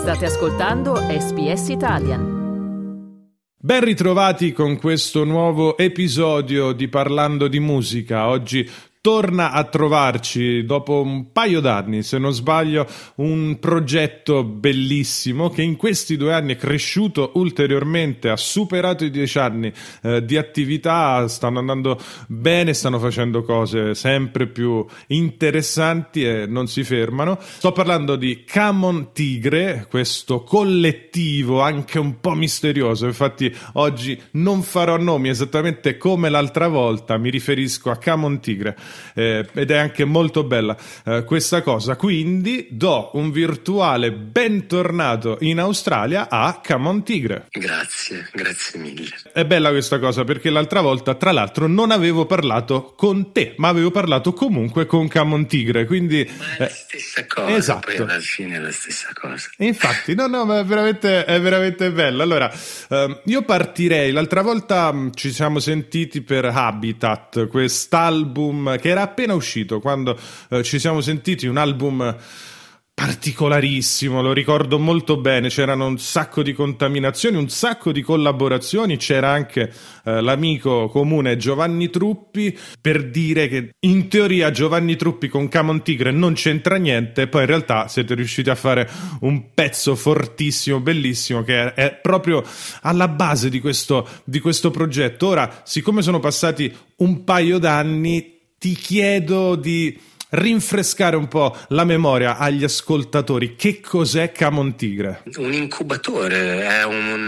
State ascoltando SBS Italian. Ben ritrovati con questo nuovo episodio di Parlando di Musica. Oggi torna a trovarci, dopo un paio d'anni, se non sbaglio, un progetto bellissimo che in questi 2 anni è cresciuto ulteriormente, ha superato i 10 anni di attività, stanno andando bene, stanno facendo cose sempre più interessanti e non si fermano. Sto parlando di Camon Tigre, questo collettivo anche un po' misterioso. Infatti oggi non farò nomi, esattamente come l'altra volta, mi riferisco a Camon Tigre. Ed è anche molto bella questa cosa, quindi do un virtuale bentornato in Australia a Camon Tigre. Grazie mille. È bella questa cosa perché l'altra volta, tra l'altro, non avevo parlato con te, ma avevo parlato comunque con Camon Tigre, quindi ma è la stessa cosa. Esatto. Poi alla fine è la stessa cosa. Infatti, no, ma è veramente bello. Allora, io partirei, l'altra volta ci siamo sentiti per Habitat, quest'album che era appena uscito, quando ci siamo sentiti, un album particolarissimo, lo ricordo molto bene, c'erano un sacco di contaminazioni, un sacco di collaborazioni, c'era anche l'amico comune Giovanni Truppi, per dire che in teoria Giovanni Truppi con Camon Tigre non c'entra niente, poi in realtà siete riusciti a fare un pezzo fortissimo, bellissimo, che è proprio alla base di questo progetto. Ora, siccome sono passati un paio d'anni, ti chiedo di rinfrescare un po' la memoria agli ascoltatori. Che cos'è Camon Tigre? Un incubatore, è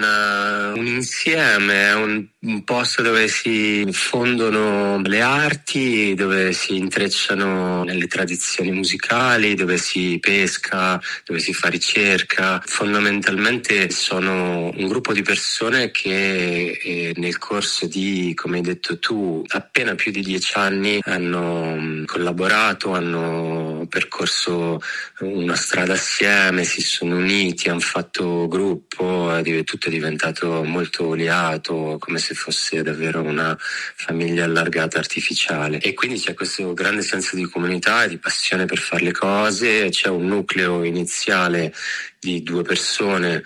un insieme, è un posto dove si fondono le arti, dove si intrecciano le tradizioni musicali, dove si pesca, dove si fa ricerca. Fondamentalmente sono un gruppo di persone che nel corso di, come hai detto tu, appena più di 10 anni hanno collaborato, hanno percorso una strada assieme, si sono uniti, hanno fatto gruppo, tutto è diventato molto oliato, come se fosse davvero una famiglia allargata artificiale. E quindi c'è questo grande senso di comunità e di passione per fare le cose. C'è un nucleo iniziale di 2 persone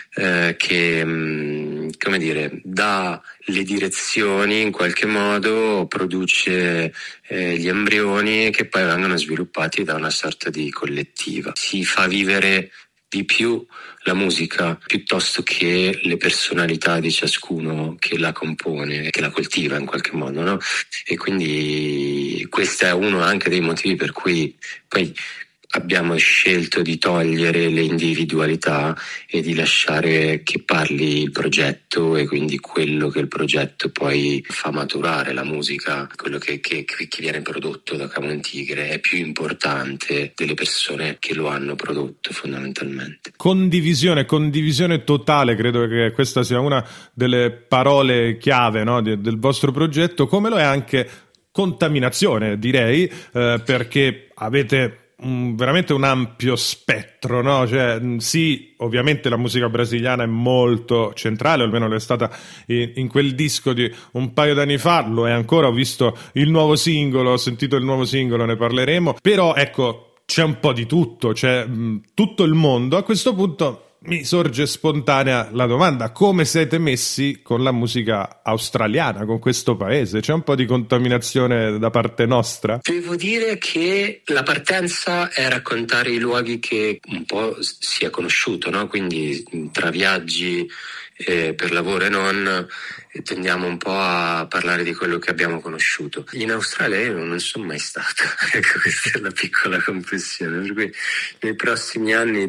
che, come dire, dà le direzioni, in qualche modo produce gli embrioni che poi vengono sviluppati da una sorta di collettiva. Si fa vivere di più la musica piuttosto che le personalità di ciascuno che la compone, che la coltiva in qualche modo, no? E quindi questo è uno anche dei motivi per cui poi abbiamo scelto di togliere le individualità e di lasciare che parli il progetto, e quindi quello che il progetto poi fa maturare, la musica, quello che viene prodotto da Camon Tigre è più importante delle persone che lo hanno prodotto, fondamentalmente. Condivisione totale, credo che questa sia una delle parole chiave, no, del vostro progetto, come lo è anche contaminazione, direi, perché avete veramente un ampio spettro, no? Cioè, sì, ovviamente la musica brasiliana è molto centrale, o almeno lo è stata in quel disco di un paio d'anni fa, lo è ancora, ho visto il nuovo singolo, ho sentito il nuovo singolo, ne parleremo, però ecco, c'è un po' di tutto, c'è tutto il mondo. A questo punto mi sorge spontanea la domanda: come siete messi con la musica australiana, con questo paese? C'è un po' di contaminazione da parte nostra? Devo dire che la partenza è raccontare i luoghi che un po' si è conosciuto, no? Quindi tra viaggi per lavoro e non, tendiamo un po' a parlare di quello che abbiamo conosciuto. In Australia io non sono mai stato, ecco, questa è la piccola confessione, per cui nei prossimi anni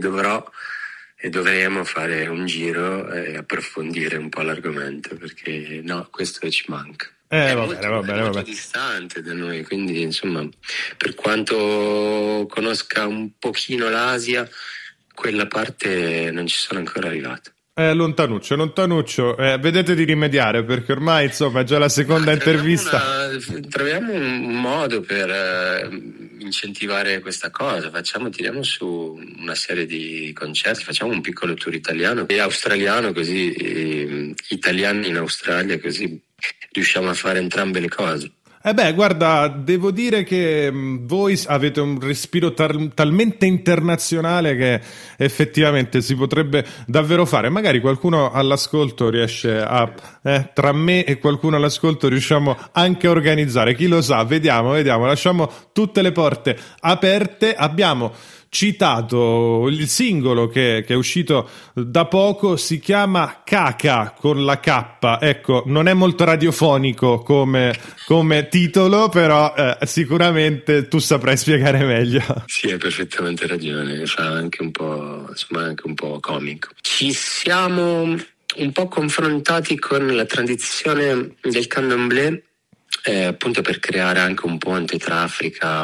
dovremo fare un giro e approfondire un po' l'argomento, perché no, questo ci manca. È molto distante da noi, quindi insomma, per quanto conosca un pochino l'Asia, quella parte non ci sono ancora arrivato. Lontanuccio, vedete di rimediare, perché ormai insomma è già la seconda intervista. Troviamo un modo per incentivare questa cosa, tiriamo su una serie di concerti, facciamo un piccolo tour italiano e australiano, così italiani in Australia, così riusciamo a fare entrambe le cose. Guarda, devo dire che voi avete un respiro talmente internazionale che effettivamente si potrebbe davvero fare. Magari qualcuno all'ascolto riesce tra me e qualcuno all'ascolto riusciamo anche a organizzare. Chi lo sa, vediamo, lasciamo tutte le porte aperte. Abbiamo citato il singolo che è uscito da poco, si chiama Caca con la K. Ecco, non è molto radiofonico come titolo, però sicuramente tu saprai spiegare meglio. Sì, hai perfettamente ragione, fa anche un po', insomma, anche un po' comico. Ci siamo un po' confrontati con la tradizione del candomblé, appunto per creare anche un ponte tra Africa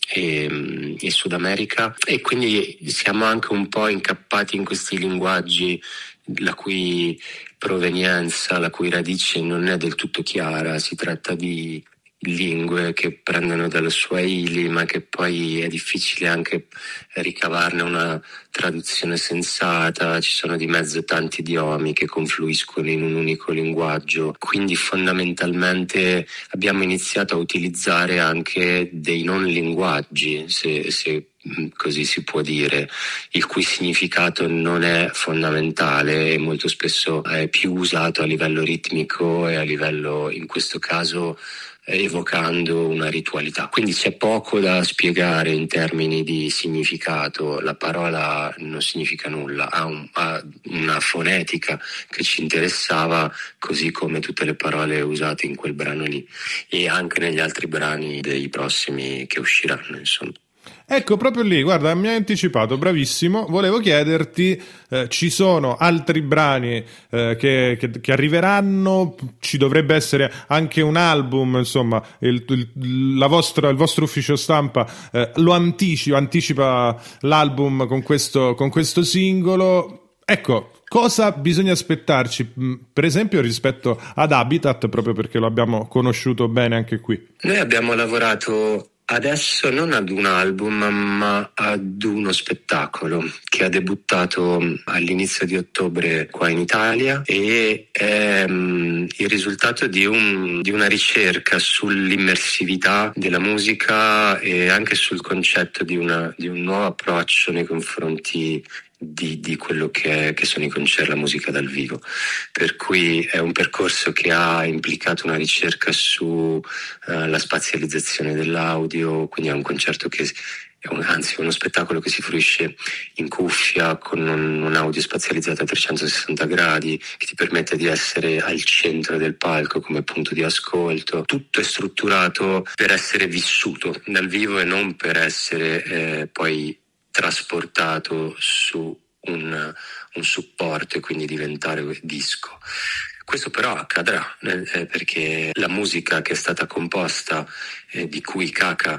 e Sud America, e quindi siamo anche un po' incappati in questi linguaggi la cui provenienza, la cui radice non è del tutto chiara. Si tratta di lingue che prendono dallo Swahili, ma che poi è difficile anche ricavarne una traduzione sensata. Ci sono di mezzo tanti idiomi che confluiscono in un unico linguaggio, quindi fondamentalmente abbiamo iniziato a utilizzare anche dei non linguaggi, se così si può dire, il cui significato non è fondamentale e molto spesso è più usato a livello ritmico e a livello, in questo caso, evocando una ritualità. Quindi c'è poco da spiegare in termini di significato. La parola non significa nulla, ha una fonetica che ci interessava, così come tutte le parole usate in quel brano lì e anche negli altri brani dei prossimi che usciranno, insomma. Ecco, proprio lì, guarda, mi hai anticipato, bravissimo. Volevo chiederti, ci sono altri brani che arriveranno, ci dovrebbe essere anche un album, insomma, il vostro ufficio stampa lo anticipa l'album con questo singolo. Ecco, cosa bisogna aspettarci, per esempio, rispetto ad Habitat, proprio perché lo abbiamo conosciuto bene anche qui? Noi abbiamo lavorato adesso non ad un album, ma ad uno spettacolo che ha debuttato all'inizio di ottobre qua in Italia, e è il risultato di una ricerca sull'immersività della musica e anche sul concetto di un nuovo approccio nei confronti di quello che sono i concerti, la musica dal vivo. Per cui è un percorso che ha implicato una ricerca su la spazializzazione dell'audio, quindi è un concerto uno spettacolo che si fruisce in cuffia con un audio spazializzato a 360 gradi che ti permette di essere al centro del palco come punto di ascolto. Tutto è strutturato per essere vissuto dal vivo e non per essere poi trasportato su un supporto e quindi diventare disco. Questo però accadrà perché la musica che è stata composta, di cui Caca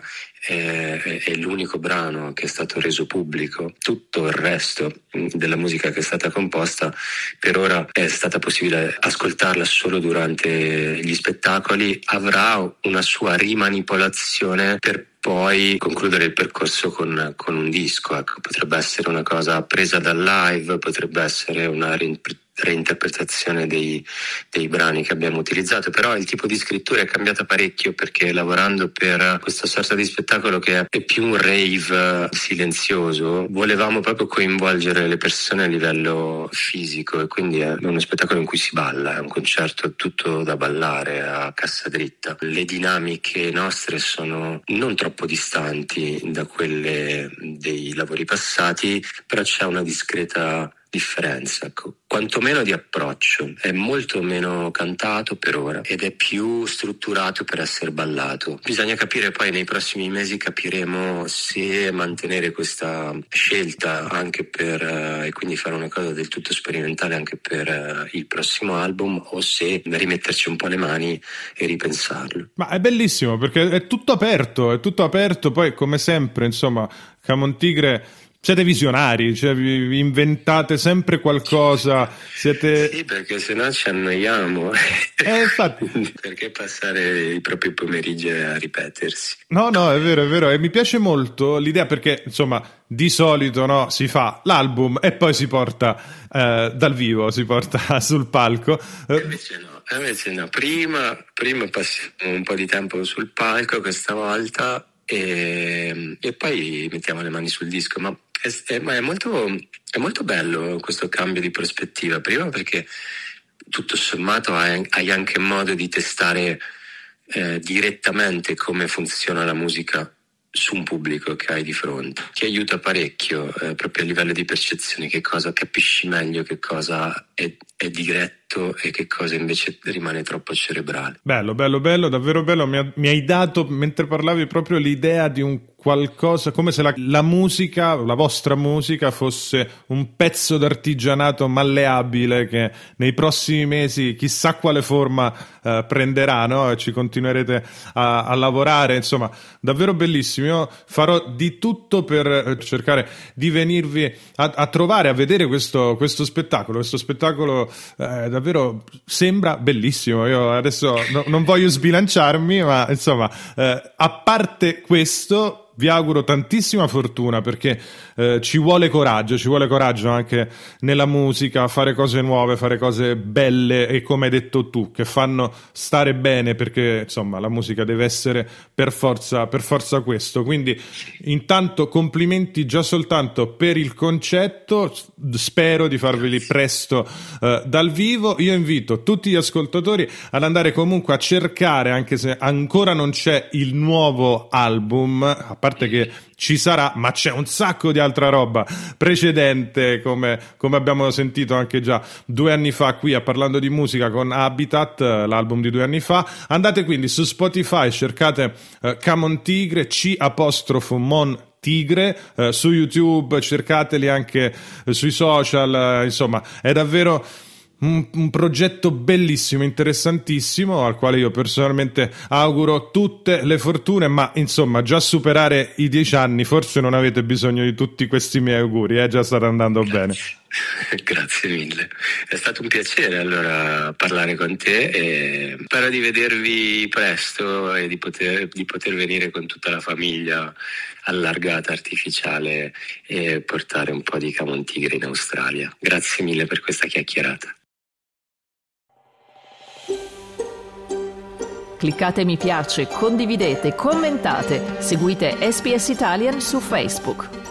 è l'unico brano che è stato reso pubblico, tutto il resto della musica che è stata composta per ora è stata possibile ascoltarla solo durante gli spettacoli, avrà una sua rimanipolazione per poi concludere il percorso con un disco. Ecco, potrebbe essere una cosa presa dal live, potrebbe essere una reinterpretazione dei brani che abbiamo utilizzato, però il tipo di scrittura è cambiata parecchio, perché lavorando per questa sorta di spettacolo che è più un rave silenzioso, volevamo proprio coinvolgere le persone a livello fisico, e quindi è uno spettacolo in cui si balla, è un concerto tutto da ballare a cassa dritta. Le dinamiche nostre sono non troppo distanti da quelle dei lavori passati, però c'è una discreta differenza, ecco, quantomeno di approccio. È molto meno cantato per ora ed è più strutturato per essere ballato. Bisogna capire poi, nei prossimi mesi capiremo se mantenere questa scelta anche e quindi fare una cosa del tutto sperimentale anche per il prossimo album, o se rimetterci un po' le mani e ripensarlo. Ma è bellissimo perché è tutto aperto, poi come sempre, insomma, Camon Tigre, siete visionari, cioè vi inventate sempre qualcosa, siete... Sì, perché sennò ci annoiamo. Infatti. Perché passare i propri pomeriggi a ripetersi? No, è vero, e mi piace molto l'idea, perché, insomma, di solito, no, si fa l'album e poi si porta dal vivo, si porta sul palco. Invece no. invece no, prima passiamo un po' di tempo sul palco questa volta e poi mettiamo le mani sul disco, ma è molto bello questo cambio di prospettiva, prima perché tutto sommato hai anche modo di testare direttamente come funziona la musica su un pubblico che hai di fronte, ti aiuta parecchio proprio a livello di percezione, che cosa capisci meglio, che cosa è diretto e che cosa invece rimane troppo cerebrale. Bello, davvero bello. Mi hai dato, mentre parlavi, proprio l'idea di un qualcosa, come se la musica, la vostra musica, fosse un pezzo d'artigianato malleabile che nei prossimi mesi chissà quale forma prenderà, no? E ci continuerete a lavorare, insomma, davvero bellissimo. Io farò di tutto per cercare di venirvi a trovare, a vedere questo spettacolo. Questo spettacolo davvero sembra bellissimo. Io adesso non voglio sbilanciarmi, ma insomma, a parte questo, vi auguro tantissima fortuna, perché ci vuole coraggio anche nella musica, fare cose nuove, fare cose belle e, come hai detto tu, che fanno stare bene, perché insomma la musica deve essere per forza questo. Quindi intanto complimenti già soltanto per il concetto, spero di farveli presto dal vivo. Io invito tutti gli ascoltatori ad andare comunque a cercare, anche se ancora non c'è il nuovo album, a parte che ci sarà, ma c'è un sacco di altra roba precedente, come abbiamo sentito anche già 2 anni fa qui a Parlando di Musica con Habitat, l'album di 2 anni fa. Andate quindi su Spotify, cercate Camon Tigre, C''Mon Tigre, su YouTube, cercateli anche sui social, insomma è davvero un progetto bellissimo, interessantissimo, al quale io personalmente auguro tutte le fortune, ma insomma già superare i 10 anni forse non avete bisogno di tutti questi miei auguri, già state andando bene. Grazie mille, è stato un piacere allora parlare con te e spero di vedervi presto e di poter venire con tutta la famiglia allargata, artificiale, e portare un po' di Camon Tigre in Australia. Grazie mille per questa chiacchierata. Cliccate mi piace, condividete, commentate, seguite SPS Italian su Facebook.